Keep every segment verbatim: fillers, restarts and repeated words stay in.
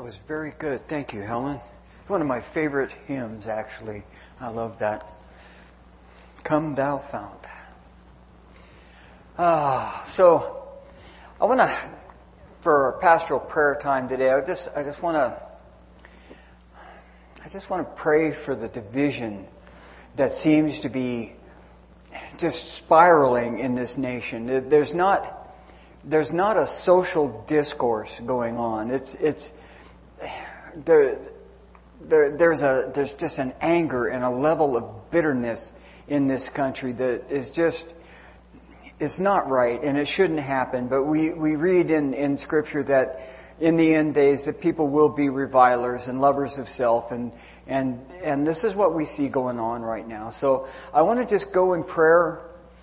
was very good. Thank you, Helen. It's one of my favorite hymns, actually. I love that. Come Thou Fount. Ah, so I want to, for our pastoral prayer time today, I just, I just want to, I just want to pray for the division that seems to be just spiraling in this nation. There's not, there's not a social discourse going on. It's, it's, there, there, there's a, there's just an anger and a level of bitterness in this country that is just, it's not right, and it shouldn't happen. But we, we read in, in Scripture that in the end days that people will be revilers and lovers of self, and and and this is what we see going on right now. So I want to just go in prayer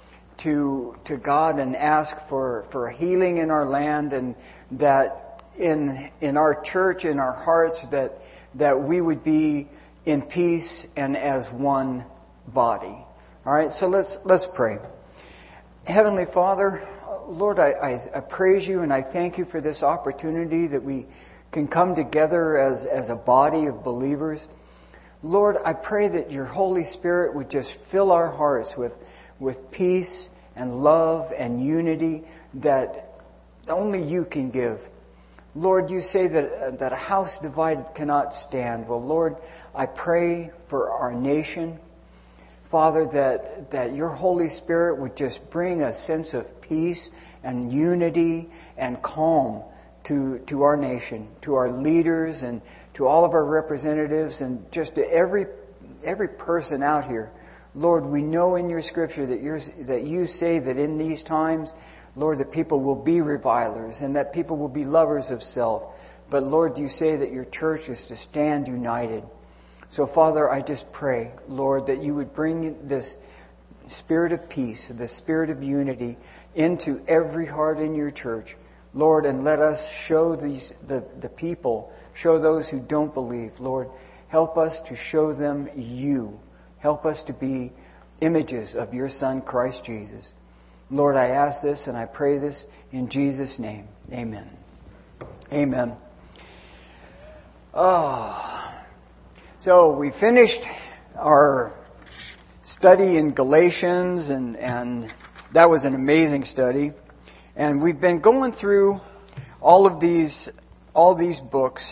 to to God and ask for, for healing in our land, and that in in our church, in our hearts, that that we would be in peace and as one body. All right, so let's let's pray. Heavenly Father, Lord, I, I, I praise you and I thank you for this opportunity that we can come together as, as a body of believers. Lord, I pray that your Holy Spirit would just fill our hearts with, with peace and love and unity that only you can give. Lord, you say that, that a house divided cannot stand. Well, Lord, I pray for our nation. Father, that, that your Holy Spirit would just bring a sense of peace and unity and calm to, to our nation, to our leaders and to all of our representatives and just to every, every person out here. Lord, we know in your Scripture that, you're, that you say that in these times, Lord, that people will be revilers and that people will be lovers of self. But Lord, you say that your church is to stand united. So, Father, I just pray, Lord, that you would bring this spirit of peace, this spirit of unity into every heart in your church. Lord, and let us show these the, the people, show those who don't believe. Lord, help us to show them you. Help us to be images of your Son, Christ Jesus. Lord, I ask this and I pray this in Jesus' name. Amen. Amen. Oh... So we finished our study in Galatians, and, and that was an amazing study. And we've been going through all of these, all these books,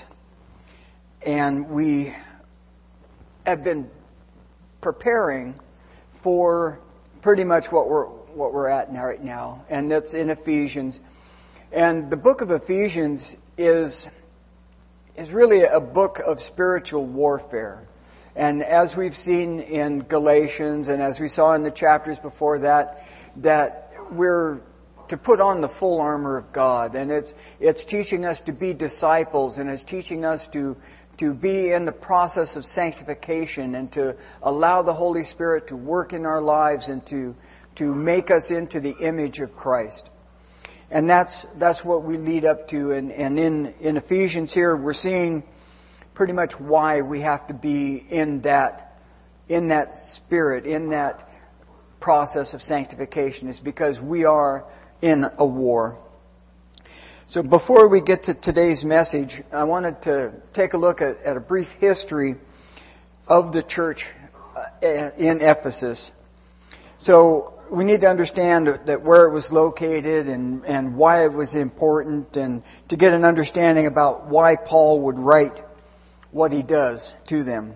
and we have been preparing for pretty much what we're what we're at now right now, and that's in Ephesians. And the book of Ephesians is. is really a book of spiritual warfare. And as we've seen in Galatians and as we saw in the chapters before that, that we're to put on the full armor of God. And it's it's teaching us to be disciples, and it's teaching us to to be in the process of sanctification and to allow the Holy Spirit to work in our lives and to to make us into the image of Christ. And that's that's what we lead up to. And, and in, in Ephesians here, we're seeing pretty much why we have to be in that in that spirit, in that process of sanctification. Is because we are in a war. So before we get to today's message, I wanted to take a look at, at a brief history of the church in Ephesus. So we need to understand that where it was located and, and why it was important, and to get an understanding about why Paul would write what he does to them.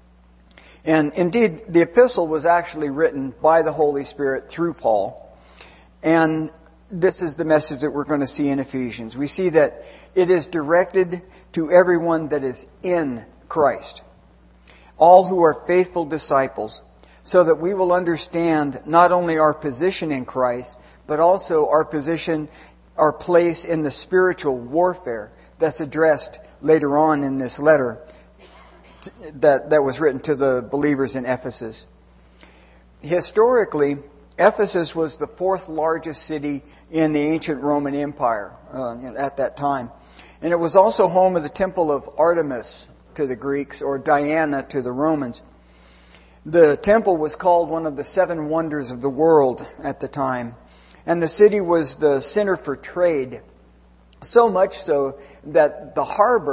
And indeed, the epistle was actually written by the Holy Spirit through Paul. And this is the message that we're going to see in Ephesians. We see that it is directed to everyone that is in Christ, all who are faithful disciples, so that we will understand not only our position in Christ, but also our position, our place in the spiritual warfare that's addressed later on in this letter that, that was written to the believers in Ephesus. Historically, Ephesus was the fourth largest city in the ancient Roman Empire uh, at that time. And it was also home of the temple of Artemis to the Greeks, or Diana to the Romans. The temple was called one of the seven wonders of the world at the time. And the city was the center for trade. So much so that the harbor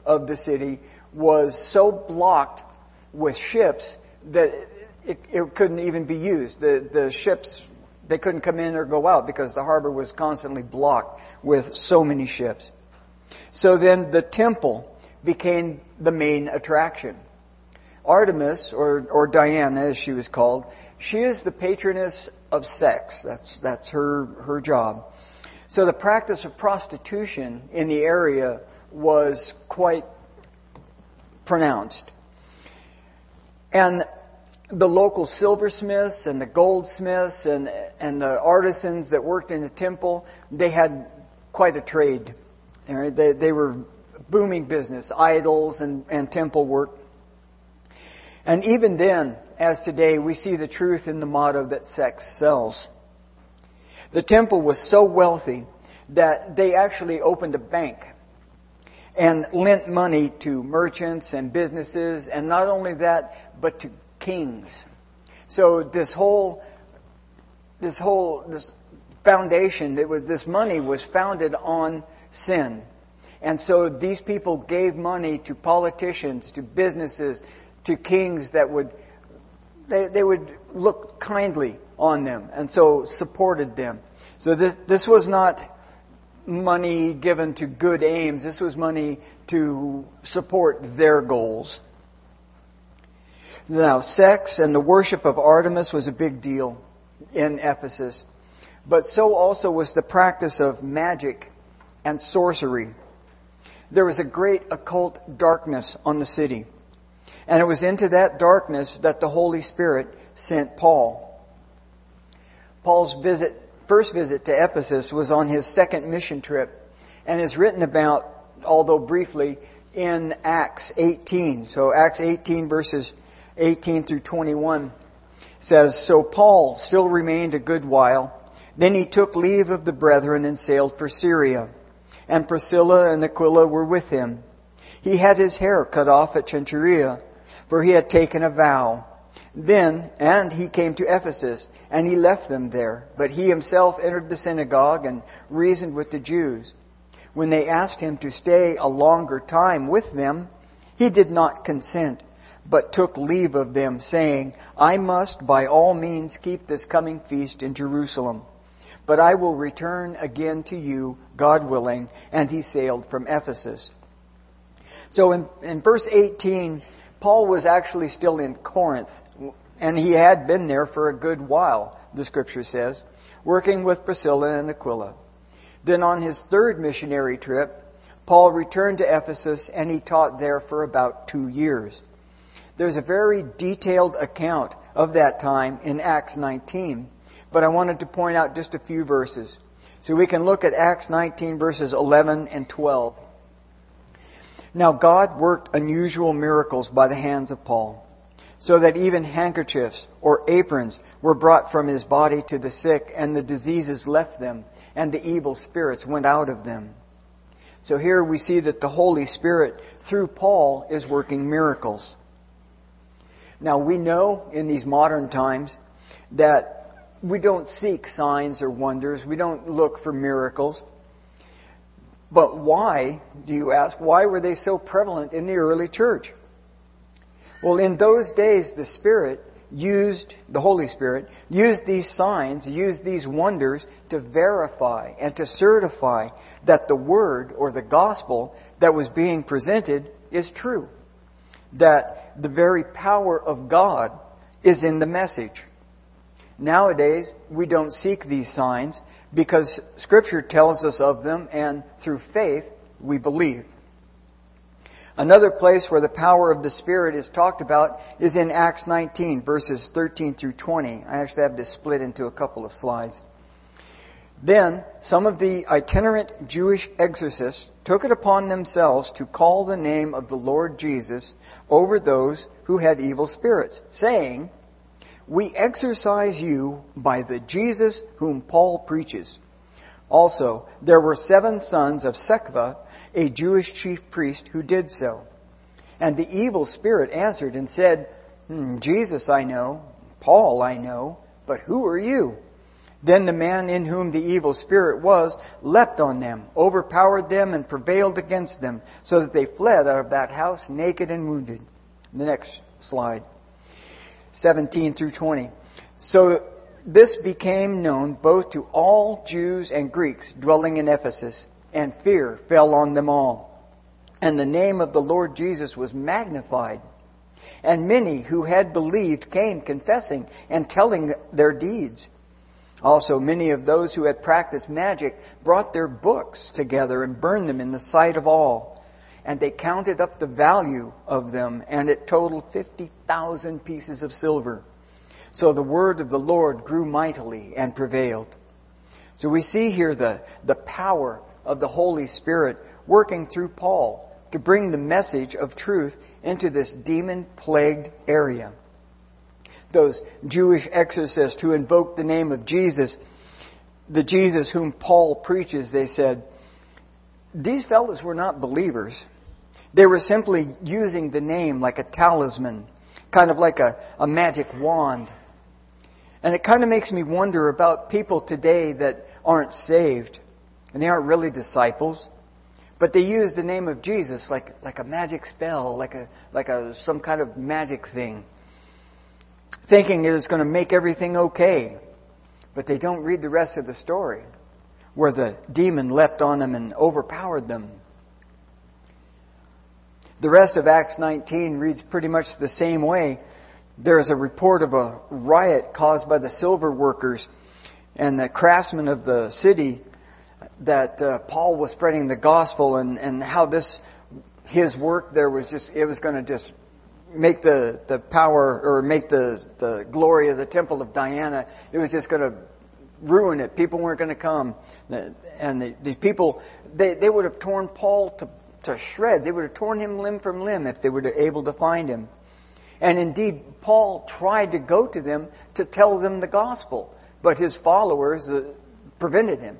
of the city was so blocked with ships that it, it couldn't even be used. The, the ships, they couldn't come in or go out because the harbor was constantly blocked with so many ships. So then the temple became the main attraction. Artemis, or, or Diana as she was called, she is the patroness of sex. That's, that's her, her job. So the practice of prostitution in the area was quite pronounced. And the local silversmiths and the goldsmiths and, and the artisans that worked in the temple, they had quite a trade. They, they were booming business, idols and, and temple work. And even then, as today, we see the truth in the motto that sex sells. The temple was so wealthy that they actually opened a bank and lent money to merchants and businesses, and not only that, but to kings. So this whole, this whole, this foundation, it was, this money was founded on sin. And so these people gave money to politicians, to businesses, to kings that would, they, they would look kindly on them, and so supported them. So this, this was not money given to good aims. This was money to support their goals. Now, sex and the worship of Artemis was a big deal in Ephesus. But so also was the practice of magic and sorcery. There was a great occult darkness on the city. And it was into that darkness that the Holy Spirit sent Paul. Paul's visit, first visit to Ephesus was on his second mission trip, and is written about, although briefly, in Acts eighteen. So Acts eighteen verses eighteen through twenty-one says, "So Paul still remained a good while. Then he took leave of the brethren and sailed for Syria. And Priscilla and Aquila were with him. He had his hair cut off at Cenchrea, for he had taken a vow. Then, and he came to Ephesus, and he left them there. But he himself entered the synagogue and reasoned with the Jews. When they asked him to stay a longer time with them, he did not consent, but took leave of them, saying, 'I must by all means keep this coming feast in Jerusalem. But I will return again to you, God willing.' And he sailed from Ephesus." So in, in verse eighteen, Paul was actually still in Corinth, and he had been there for a good while, the Scripture says, working with Priscilla and Aquila. Then on his third missionary trip, Paul returned to Ephesus, and he taught there for about two years. There's a very detailed account of that time in Acts nineteen, but I wanted to point out just a few verses. So we can look at Acts nineteen verses eleven and twelve. "Now God worked unusual miracles by the hands of Paul, so that even handkerchiefs or aprons were brought from his body to the sick, and the diseases left them, and the evil spirits went out of them." So here we see that the Holy Spirit, through Paul, is working miracles. Now we know in these modern times that we don't seek signs or wonders. We don't look for miracles. But why, do you ask, why were they so prevalent in the early church? Well, in those days, the Spirit used, the Holy Spirit, used these signs, used these wonders to verify and to certify that the Word or the Gospel that was being presented is true. That the very power of God is in the message. Nowadays, we don't seek these signs because Scripture tells us of them, and through faith, we believe. Another place where the power of the Spirit is talked about is in Acts nineteen, verses thirteen through twenty. I actually have this split into a couple of slides. "Then some of the itinerant Jewish exorcists took it upon themselves to call the name of the Lord Jesus over those who had evil spirits, saying, 'We exorcise you by the Jesus whom Paul preaches.' Also, there were seven sons of Sceva, a Jewish chief priest, who did so. And the evil spirit answered and said, hmm, 'Jesus I know, Paul I know, but who are you?' Then the man in whom the evil spirit was leapt on them, overpowered them, and prevailed against them, so that they fled out of that house naked and wounded. The next slide. seventeen through twenty. So this became known both to all Jews and Greeks dwelling in Ephesus, and fear fell on them all. And the name of the Lord Jesus was magnified. And many who had believed came confessing and telling their deeds. Also, many of those who had practiced magic brought their books together and burned them in the sight of all. And they counted up the value of them, and it totaled fifty thousand pieces of silver. So the word of the Lord grew mightily and prevailed. So we see here the, the power of the Holy Spirit working through Paul to bring the message of truth into this demon-plagued area. Those Jewish exorcists who invoked the name of Jesus, the Jesus whom Paul preaches, they said, these fellows were not believers. They were simply using the name like a talisman, kind of like a, a magic wand. And it kind of makes me wonder about people today that aren't saved, and they aren't really disciples, but they use the name of Jesus like, like a magic spell, like a like a some kind of magic thing, thinking it is going to make everything okay. But they don't read the rest of the story, where the demon leapt on them and overpowered them. The rest of Acts nineteen reads pretty much the same way. There is a report of a riot caused by the silver workers and the craftsmen of the city, that uh, Paul was spreading the gospel, and, and how this, his work there was just, it was going to just make the, the power, or make the, the glory of the temple of Diana, it was just going to ruin it. People weren't going to come. And the, these people, they, they would have torn Paul to, to shreds. They would have torn him limb from limb if they were able to find him. And indeed, Paul tried to go to them to tell them the gospel, but his followers uh, prevented him.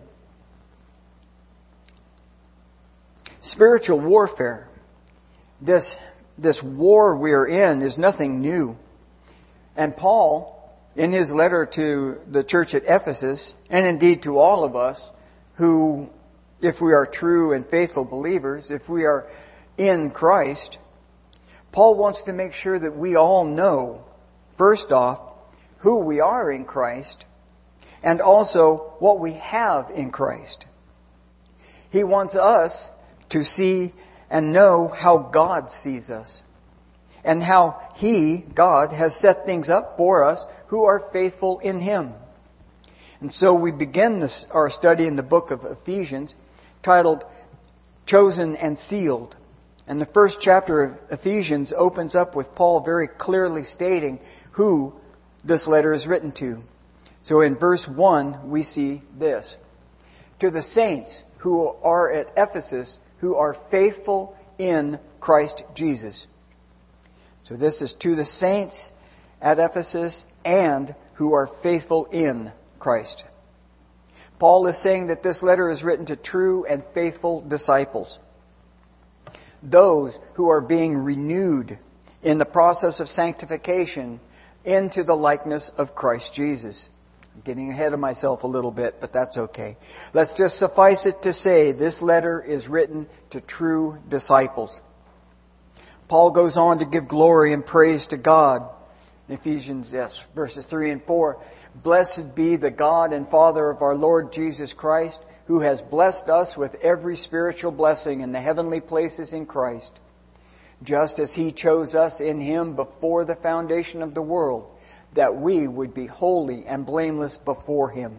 Spiritual warfare, this, this war we are in, is nothing new. And Paul, in his letter to the church at Ephesus, and indeed to all of us who, if we are true and faithful believers, if we are in Christ, Paul wants to make sure that we all know, first off, who we are in Christ, and also what we have in Christ. He wants us to see and know how God sees us, and how He, God, has set things up for us who are faithful in Him. And so we begin this, our study in the book of Ephesians, titled Chosen and Sealed. And the first chapter of Ephesians opens up with Paul very clearly stating who this letter is written to. So in verse one, we see this. To the saints who are at Ephesus, who are faithful in Christ Jesus. So this is to the saints at Ephesus and who are faithful in Christ. Paul is saying that this letter is written to true and faithful disciples. Those who are being renewed in the process of sanctification into the likeness of Christ Jesus. I'm getting ahead of myself a little bit, but that's okay. Let's just suffice it to say this letter is written to true disciples. Paul goes on to give glory and praise to God. In Ephesians, yes, verses three and four. Blessed be the God and Father of our Lord Jesus Christ, who has blessed us with every spiritual blessing in the heavenly places in Christ, just as He chose us in Him before the foundation of the world, that we would be holy and blameless before Him.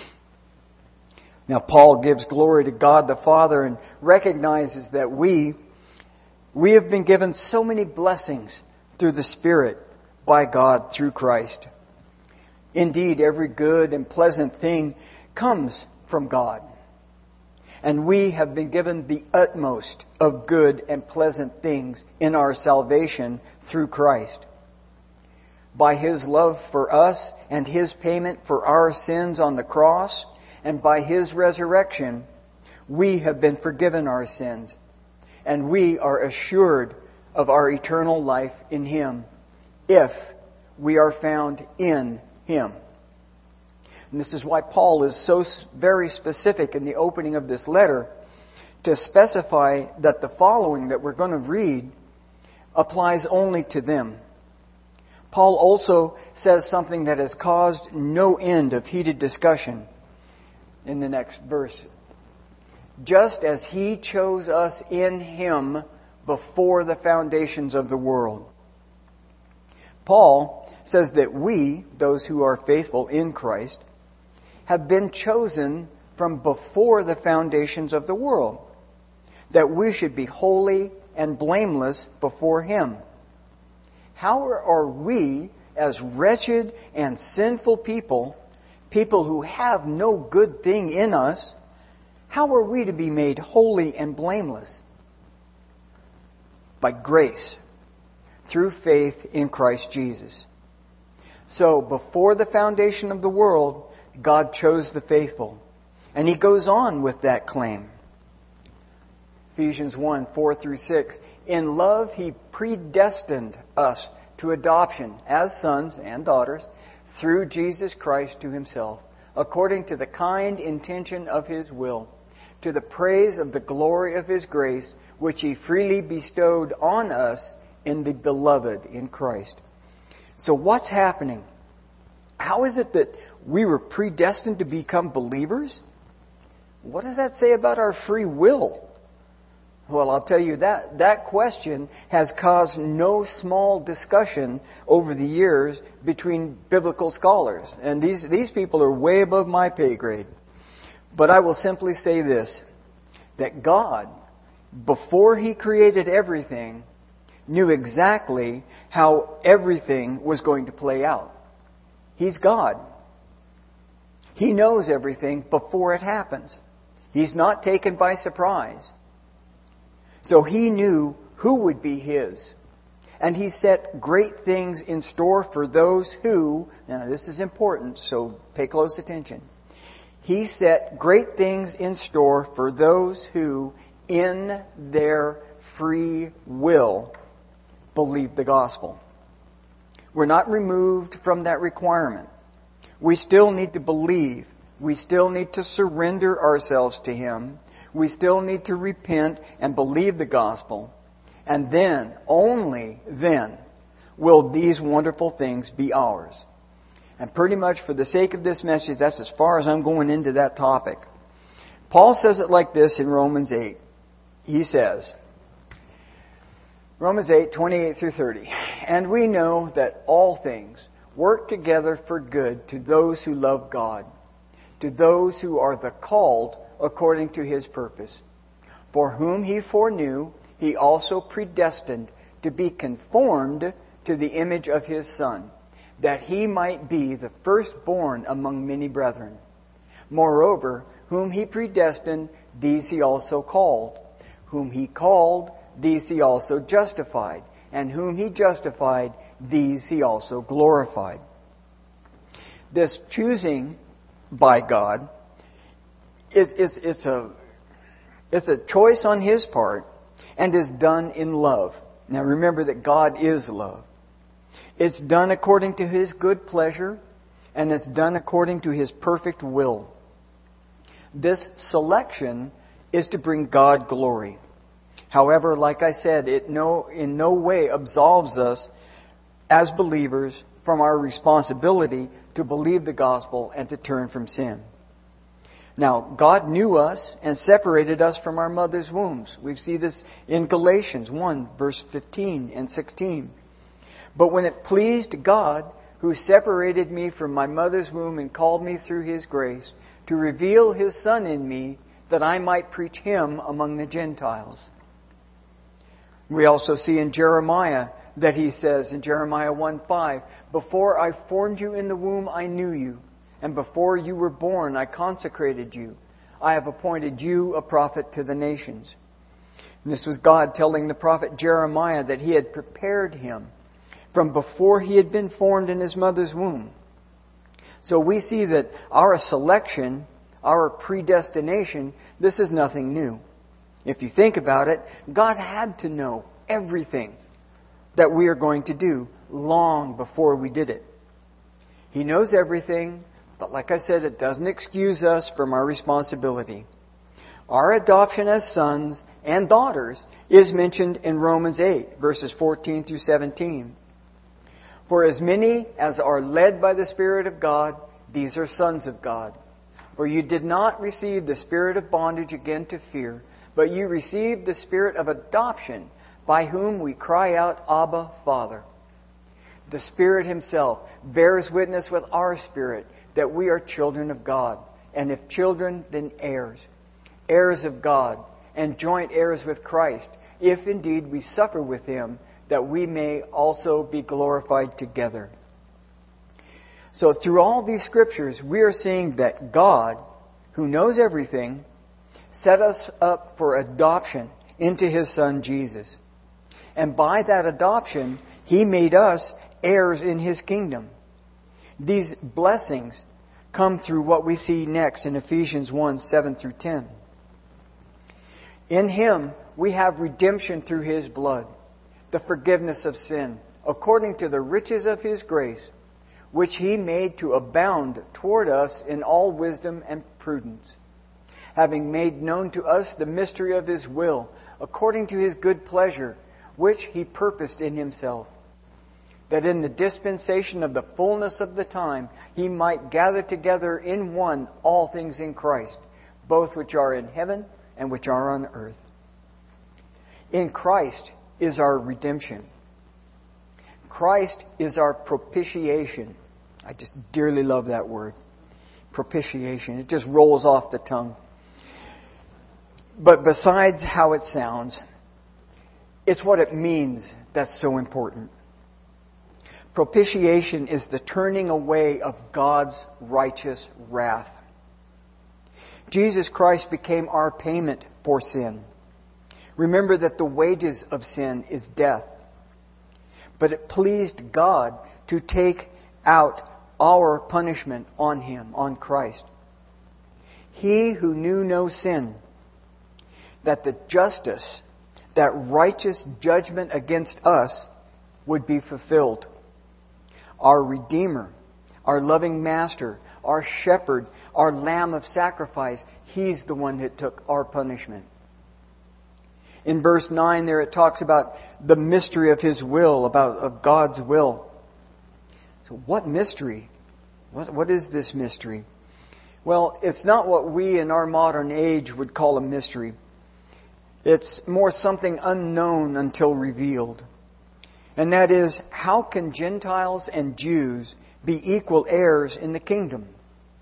Now, Paul gives glory to God the Father and recognizes that we, we have been given so many blessings through the Spirit by God through Christ. Indeed, every good and pleasant thing comes from God. And we have been given the utmost of good and pleasant things in our salvation through Christ. By His love for us and His payment for our sins on the cross, and by His resurrection, we have been forgiven our sins. And we are assured of our eternal life in Him, if we are found in Him. And this is why Paul is so very specific in the opening of this letter to specify that the following that we're going to read applies only to them. Paul also says something that has caused no end of heated discussion in the next verse. Just as He chose us in Him before the foundations of the world. Paul says that we, those who are faithful in Christ, have been chosen from before the foundations of the world, that we should be holy and blameless before Him. How are we, as wretched and sinful people, people who have no good thing in us, how are we to be made holy and blameless? By grace, through faith in Christ Jesus. So, before the foundation of the world, God chose the faithful. And He goes on with that claim. Ephesians one, four through six. In love He predestined us to adoption as sons and daughters through Jesus Christ to Himself, according to the kind intention of His will, to the praise of the glory of His grace, which He freely bestowed on us in the Beloved in Christ. So what's happening? How is it that we were predestined to become believers? What does that say about our free will? Well, I'll tell you that that question has caused no small discussion over the years between biblical scholars. And these, these people are way above my pay grade. But I will simply say this, that God, before He created everything, knew exactly how everything was going to play out. He's God. He knows everything before it happens. He's not taken by surprise. So He knew who would be His. And He set great things in store for those who, now this is important, so pay close attention. He set great things in store for those who, in their free will, believe the gospel. We're not removed from that requirement. We still need to believe. We still need to surrender ourselves to Him. We still need to repent and believe the gospel. And then, only then, will these wonderful things be ours. And pretty much for the sake of this message, that's as far as I'm going into that topic. Paul says it like this in Romans eight. He says, Romans eight, twenty-eight through thirty. And we know that all things work together for good to those who love God, to those who are the called according to His purpose. For whom He foreknew, He also predestined to be conformed to the image of His Son, that He might be the firstborn among many brethren. Moreover, whom He predestined, these He also called. Whom He called, these He also justified. And whom He justified, these He also glorified. This choosing by God is it's, it's a it's a choice on His part and is done in love. Now remember that God is love. It's done according to His good pleasure, and it's done according to His perfect will. This selection is to bring God glory. However, like I said, it no, in no way absolves us as believers from our responsibility to believe the gospel and to turn from sin. Now, God knew us and separated us from our mother's wombs. We see this in Galatians one, verse fifteen and sixteen. But when it pleased God, who separated me from my mother's womb and called me through His grace, to reveal His Son in me, that I might preach Him among the Gentiles. We also see in Jeremiah that He says in Jeremiah one five, Before I formed you in the womb, I knew you. And before you were born, I consecrated you. I have appointed you a prophet to the nations. And this was God telling the prophet Jeremiah that He had prepared him from before he had been formed in his mother's womb. So we see that our selection, our predestination, this is nothing new. If you think about it, God had to know everything that we are going to do long before we did it. He knows everything But like I said, it doesn't excuse us from our responsibility. Our adoption as sons and daughters is mentioned in Romans eight, verses fourteen through seventeen. For as many as are led by the Spirit of God, these are sons of God. For you did not receive the spirit of bondage again to fear, but you received the Spirit of adoption, by whom we cry out, Abba, Father. The Spirit Himself bears witness with our spirit that we are children of God, and if children, then heirs, heirs of God, and joint heirs with Christ, if indeed we suffer with Him, that we may also be glorified together. So through all these scriptures, we are seeing that God, who knows everything, set us up for adoption into His Son Jesus. And by that adoption, He made us heirs in His kingdom. These blessings come through what we see next in Ephesians one, seven through ten. In Him we have redemption through His blood, the forgiveness of sin, according to the riches of His grace, which He made to abound toward us in all wisdom and prudence, having made known to us the mystery of His will, according to His good pleasure, which He purposed in Himself, that in the dispensation of the fullness of the time He might gather together in one all things in Christ, both which are in heaven and which are on earth. In Christ is our redemption. Christ is our propitiation. I just dearly love that word. Propitiation. It just rolls off the tongue. But besides how it sounds, it's what it means that's so important. Propitiation is the turning away of God's righteous wrath. Jesus Christ became our payment for sin. Remember that the wages of sin is death. But it pleased God to take out our punishment on Him, on Christ. He who knew no sin, that the justice, that righteous judgment against us would be fulfilled. Our Redeemer, our loving Master, our Shepherd, our Lamb of sacrifice, He's the one that took our punishment. In verse nine there it talks about the mystery of His will, about of God's will. So what mystery? What, what is this mystery? Well, it's not what we in our modern age would call a mystery. It's more something unknown until revealed. And that is, how can Gentiles and Jews be equal heirs in the kingdom?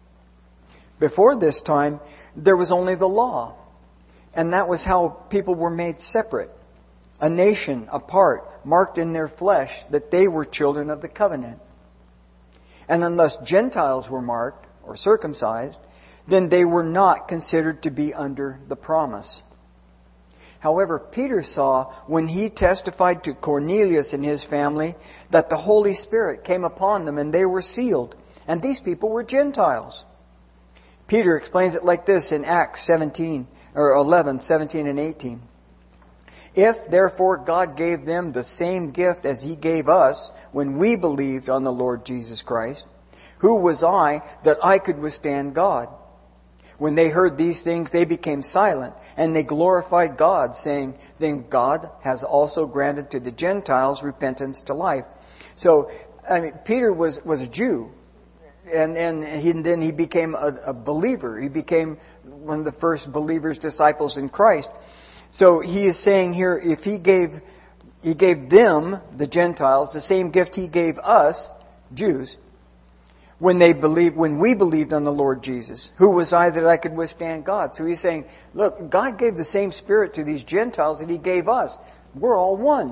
Before this time, there was only the law. And that was how people were made separate. A nation apart, marked in their flesh that they were children of the covenant. And unless Gentiles were marked or circumcised, then they were not considered to be under the promise. However, Peter saw when he testified to Cornelius and his family that the Holy Spirit came upon them and they were sealed. And these people were Gentiles. Peter explains it like this in Acts seventeen, or eleven, seventeen and eighteen. If therefore God gave them the same gift as He gave us when we believed on the Lord Jesus Christ, who was I that I could withstand God? When they heard these things, they became silent, and they glorified God, saying, then God has also granted to the Gentiles repentance to life. So, I mean, Peter was, was a Jew, and, and, he, and then he became a, a believer. He became one of the first believers, disciples in Christ. So he is saying here, if he gave, he gave them, the Gentiles, the same gift He gave us, Jews, when they believed, when we believed on the Lord Jesus, who was I that I could withstand God? So He's saying, look, God gave the same Spirit to these Gentiles that He gave us. We're all one.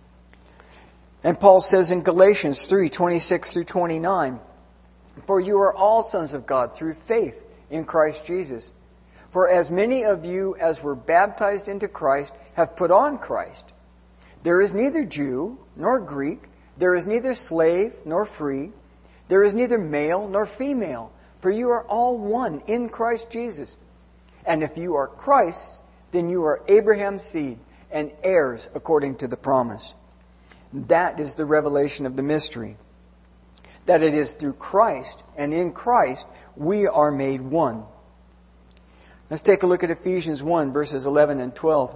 And Paul says in Galatians three, twenty-six through twenty-nine, for you are all sons of God through faith in Christ Jesus. For as many of you as were baptized into Christ have put on Christ. There is neither Jew nor Greek, there is neither slave nor free, there is neither male nor female, for you are all one in Christ Jesus. And if you are Christ's, then you are Abraham's seed and heirs according to the promise. That is the revelation of the mystery. that it is through Christ and in Christ we are made one. Let's take a look at Ephesians one, verses eleven and twelve.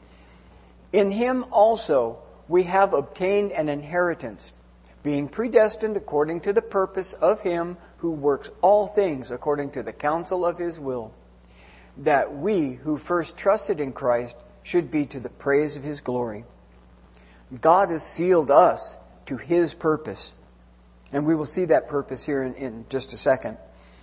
In Him also we have obtained an inheritance, being predestined according to the purpose of Him who works all things according to the counsel of His will, that we who first trusted in Christ should be to the praise of His glory. God has sealed us to His purpose. And we will see that purpose here in, in just a second.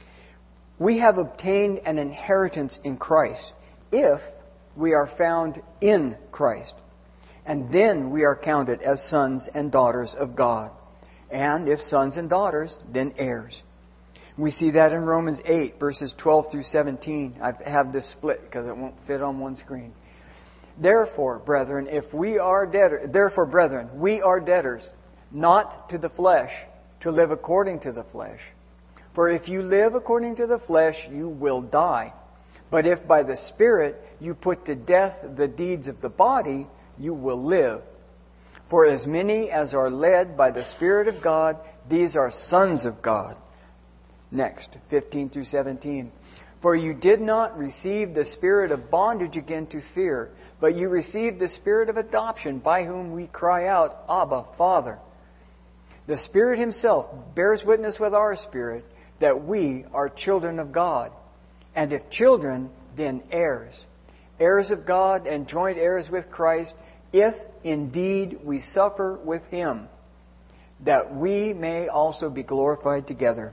We have obtained an inheritance in Christ if we are found in Christ. And then we are counted as sons and daughters of God. And if sons and daughters, then heirs. We see that in Romans eight, verses twelve through seventeen. I have this split because it won't fit on one screen. Therefore, brethren, if we are debtors, therefore, brethren, we are debtors, not to the flesh, to live according to the flesh. For if you live according to the flesh, you will die. But if by the Spirit you put to death the deeds of the body, you will live. For as many as are led by the Spirit of God, these are sons of God. Next, fifteen through seventeen. For you did not receive the spirit of bondage again to fear, but you received the Spirit of adoption, by whom we cry out, Abba, Father. The Spirit Himself bears witness with our spirit that we are children of God. And if children, then heirs. Heirs of God and joint heirs with Christ, if indeed we suffer with Him, that we may also be glorified together.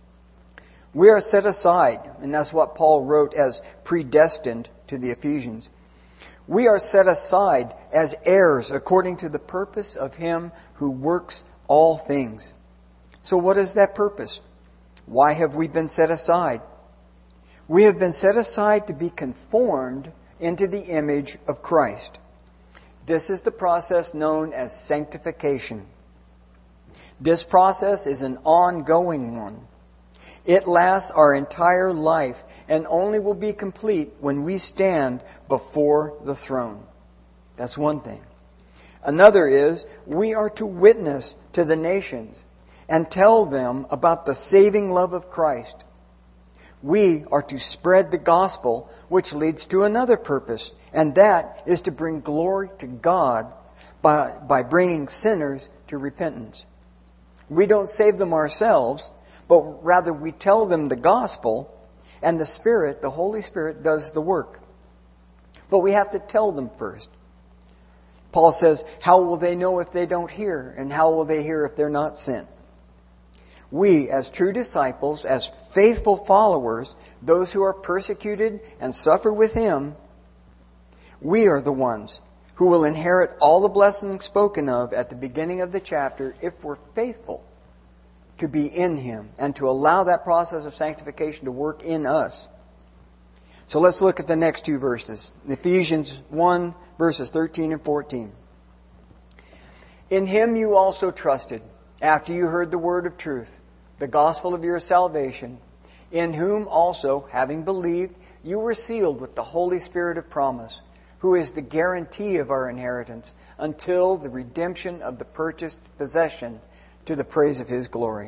We are set aside, and that's what Paul wrote as predestined to the Ephesians. We are set aside as heirs according to the purpose of Him who works all things. So what is that purpose? Why have we been set aside? We have been set aside to be conformed into the image of Christ. This is the process known as sanctification. This process is an ongoing one. It lasts our entire life and only will be complete when we stand before the throne. That's one thing. Another is, we are to witness to the nations and tell them about the saving love of Christ. We are to spread the gospel, which leads to another purpose, and that is to bring glory to God by, by bringing sinners to repentance. We don't save them ourselves, but rather we tell them the gospel, and the Spirit, the Holy Spirit, does the work. But we have to tell them first. Paul says, how will they know if they don't hear? And how will they hear if they're not sent? We, as true disciples, as faithful followers, those who are persecuted and suffer with Him, we are the ones who will inherit all the blessings spoken of at the beginning of the chapter if we're faithful to be in Him and to allow that process of sanctification to work in us. So let's look at the next two verses. Ephesians one, verses thirteen and fourteen. In Him you also trusted, after you heard the word of truth, the gospel of your salvation, in whom also, having believed, you were sealed with the Holy Spirit of promise, who is the guarantee of our inheritance until the redemption of the purchased possession, to the praise of His glory.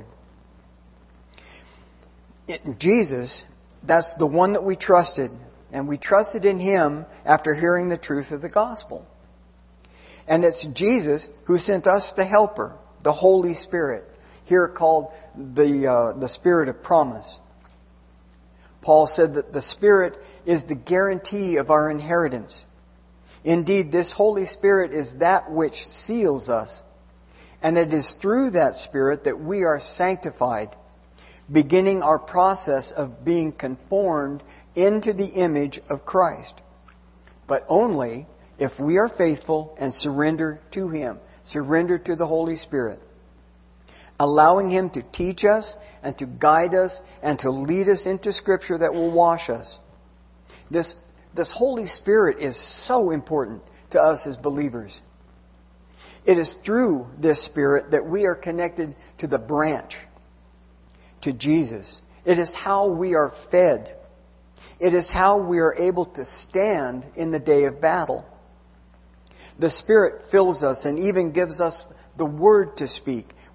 In Jesus, that's the one that we trusted. And we trusted in Him after hearing the truth of the gospel. And it's Jesus who sent us the Helper, the Holy Spirit, here called the, uh, the Spirit of promise. Paul said that the Spirit is the guarantee of our inheritance. Indeed, this Holy Spirit is that which seals us. And it is through that Spirit that we are sanctified, beginning our process of being conformed into the image of Christ. But only if we are faithful and surrender to Him, surrender to the Holy Spirit, allowing Him to teach us and to guide us and to lead us into Scripture that will wash us. This, this Holy Spirit is so important to us as believers. It is through this Spirit that we are connected to the branch, to Jesus. It is how we are fed. It is how we are able to stand in the day of battle. The Spirit fills us and even gives us the word to speak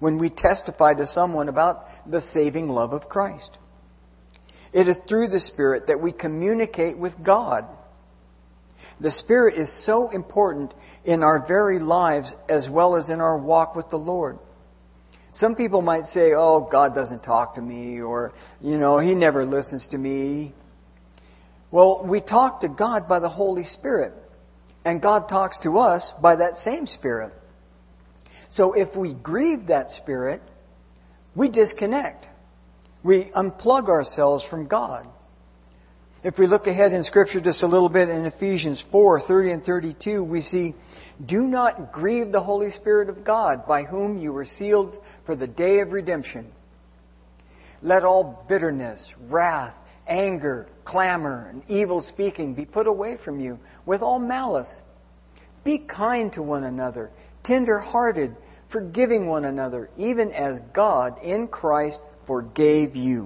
when we testify to someone about the saving love of Christ. It is through the Spirit that we communicate with God. The Spirit is so important in our very lives as well as in our walk with the Lord. Some people might say, oh, God doesn't talk to me, or, you know, He never listens to me. Well, we talk to God by the Holy Spirit, and God talks to us by that same Spirit. So if we grieve that Spirit, we disconnect. We unplug ourselves from God. If we look ahead in Scripture just a little bit in Ephesians four, thirty and thirty-two, we see, do not grieve the Holy Spirit of God, by whom you were sealed for the day of redemption. Let all bitterness, wrath, anger, clamor, and evil speaking be put away from you with all malice. Be kind to one another, tender-hearted, forgiving one another, even as God in Christ forgave you.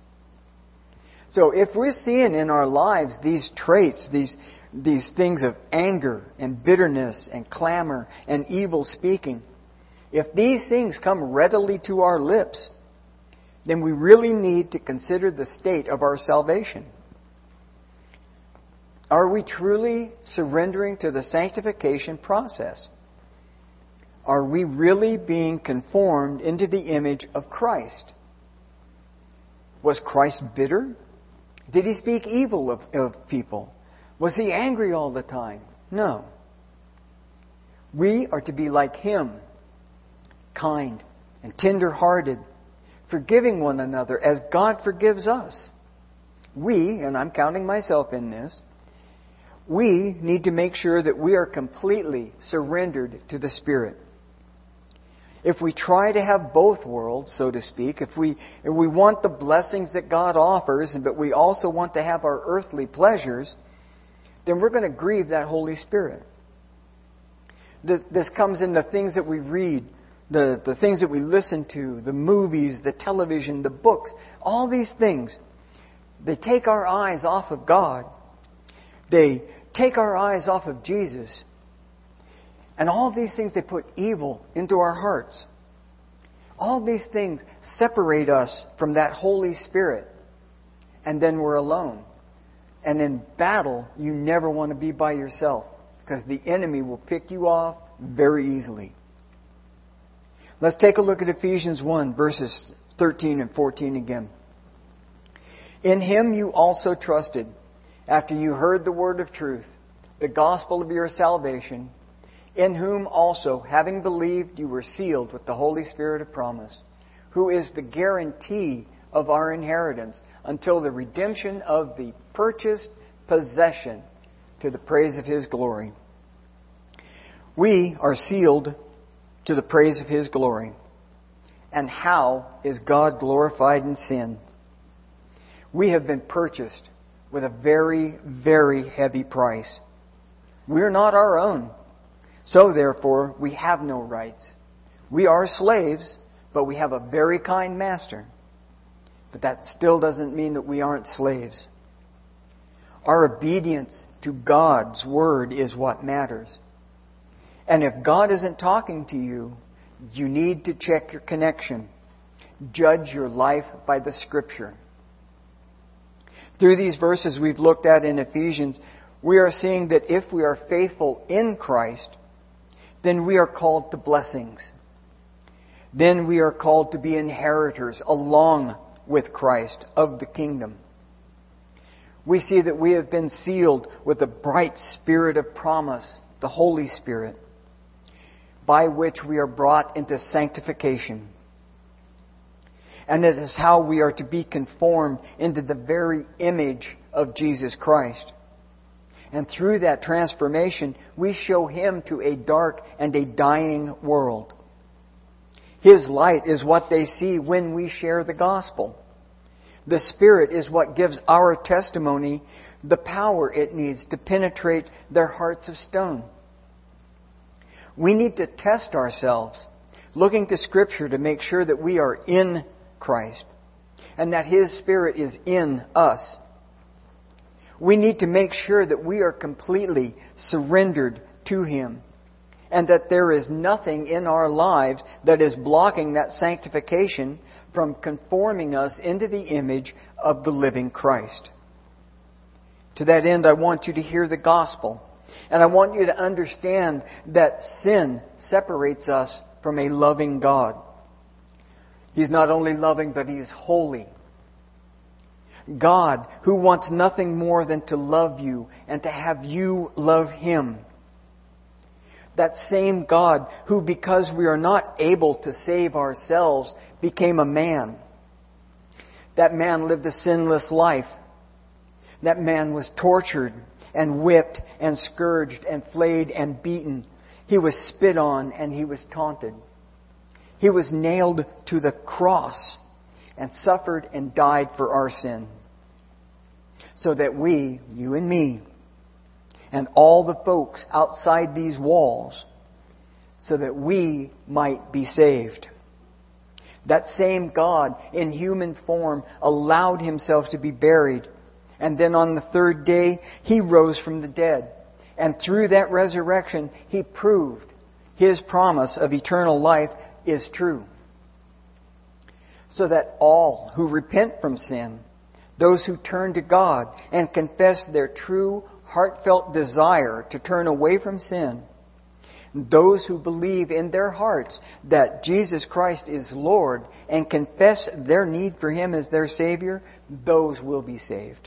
So if we're seeing in our lives these traits, these these things of anger and bitterness and clamor and evil speaking, if these things come readily to our lips, then we really need to consider the state of our salvation. Are we truly surrendering to the sanctification process? Are we really being conformed into the image of Christ? Was Christ bitter? Did He speak evil of, of people? Was He angry all the time? No. We are to be like Him, kind and tender-hearted, forgiving one another as God forgives us. We, and I'm counting myself in this, we need to make sure that we are completely surrendered to the Spirit. If we try to have both worlds, so to speak, if we if we want the blessings that God offers, but we also want to have our earthly pleasures, then we're going to grieve that Holy Spirit. This comes in the things that we read, the, the things that we listen to, the movies, the television, the books, all these things. They take our eyes off of God. They take our eyes off of Jesus. And all these things, they put evil into our hearts. All these things separate us from that Holy Spirit. And then we're alone. And in battle, you never want to be by yourself, because the enemy will pick you off very easily. Let's take a look at Ephesians one, verses thirteen and fourteen again. In Him you also trusted, after you heard the word of truth, the gospel of your salvation, in whom also, having believed, you were sealed with the Holy Spirit of promise, who is the guarantee of our inheritance until the redemption of the purchased possession, to the praise of His glory. We are sealed to the praise of His glory. And how is God glorified in sin? We have been purchased with a very, very heavy price. We're not our own. So therefore, we have no rights. We are slaves, but we have a very kind master. But that still doesn't mean that we aren't slaves. Our obedience to God's Word is what matters. And if God isn't talking to you, you need to check your connection. Judge your life by the Scripture. Through these verses we've looked at in Ephesians, we are seeing that if we are faithful in Christ, then we are called to blessings. Then we are called to be inheritors along with Christ of the kingdom. We see that we have been sealed with a bright Spirit of promise, the Holy Spirit, by which we are brought into sanctification. And it is how we are to be conformed into the very image of Jesus Christ. And through that transformation, we show Him to a dark and a dying world. His light is what they see when we share the gospel. The Spirit is what gives our testimony the power it needs to penetrate their hearts of stone. We need to test ourselves, looking to Scripture to make sure that we are in Christ and that His Spirit is in us. We need to make sure that we are completely surrendered to Him and that there is nothing in our lives that is blocking that sanctification from conforming us into the image of the living Christ. To that end, I want you to hear the gospel. And I want you to understand that sin separates us from a loving God. He's not only loving, but He's holy. God, who wants nothing more than to love you and to have you love Him. That same God who, because we are not able to save ourselves, became a man. That man lived a sinless life. That man was tortured and whipped and scourged and flayed and beaten. He was spit on and he was taunted. He was nailed to the cross and suffered and died for our sin. So that we, you and me, and all the folks outside these walls, so that we might be saved. That same God in human form allowed Himself to be buried. And then on the third day, He rose from the dead. And through that resurrection, He proved His promise of eternal life is true. So that all who repent from sin, those who turn to God and confess their true, heartfelt desire to turn away from sin, those who believe in their hearts that Jesus Christ is Lord and confess their need for Him as their Savior, those will be saved.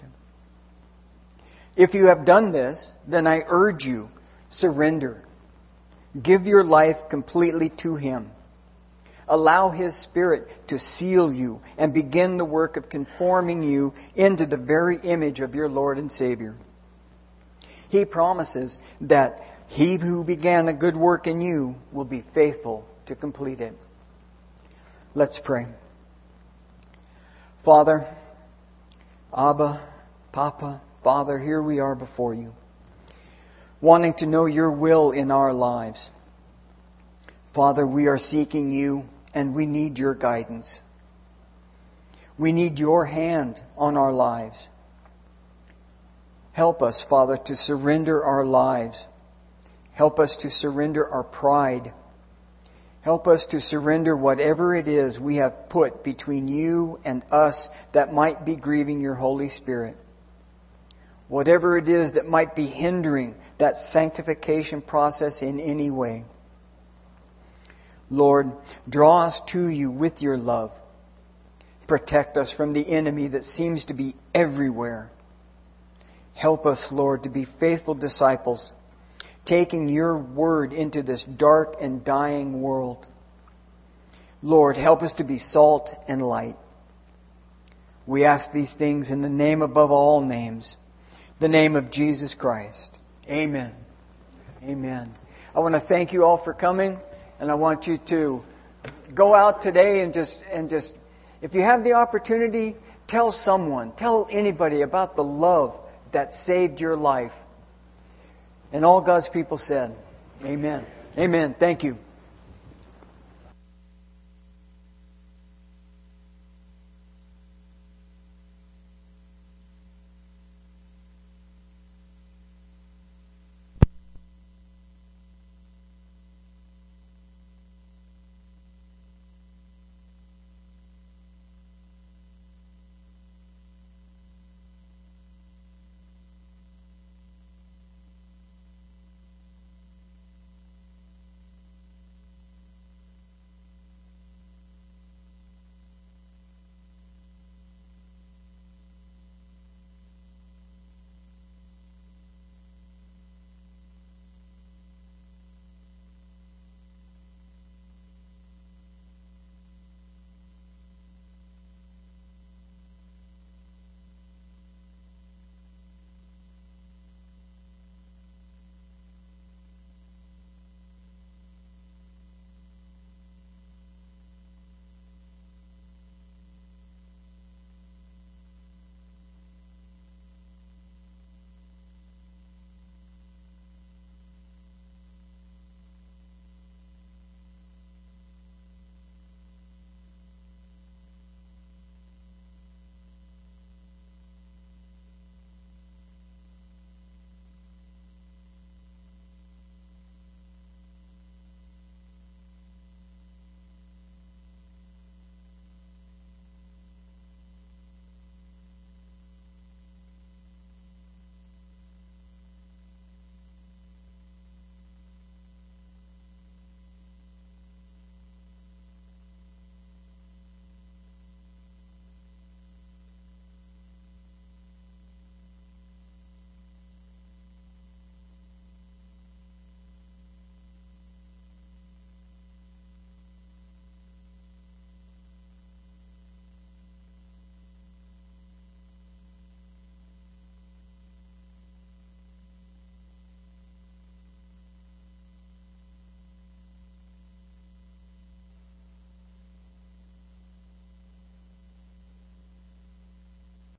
If you have done this, then I urge you, surrender. Give your life completely to Him. Allow His Spirit to seal you and begin the work of conforming you into the very image of your Lord and Savior. He promises that He who began a good work in you will be faithful to complete it. Let's pray. Father, Abba, Papa, Father, here we are before You, wanting to know Your will in our lives. Father, we are seeking You, and we need Your guidance. We need Your hand on our lives. Help us, Father, to surrender our lives. Help us to surrender our pride. Help us to surrender whatever it is we have put between You and us that might be grieving Your Holy Spirit. Whatever it is that might be hindering that sanctification process in any way. Lord, draw us to You with Your love. Protect us from the enemy that seems to be everywhere. Help us, Lord, to be faithful disciples, taking Your word into this dark and dying world. Lord, help us to be salt and light. We ask these things in the name above all names, the name of Jesus Christ. Amen. Amen. I want to thank you all for coming, and I want you to go out today and just and just if you have the opportunity, tell someone, tell anybody about the love that saved your life. And all God's people said, Amen. Amen. Thank you.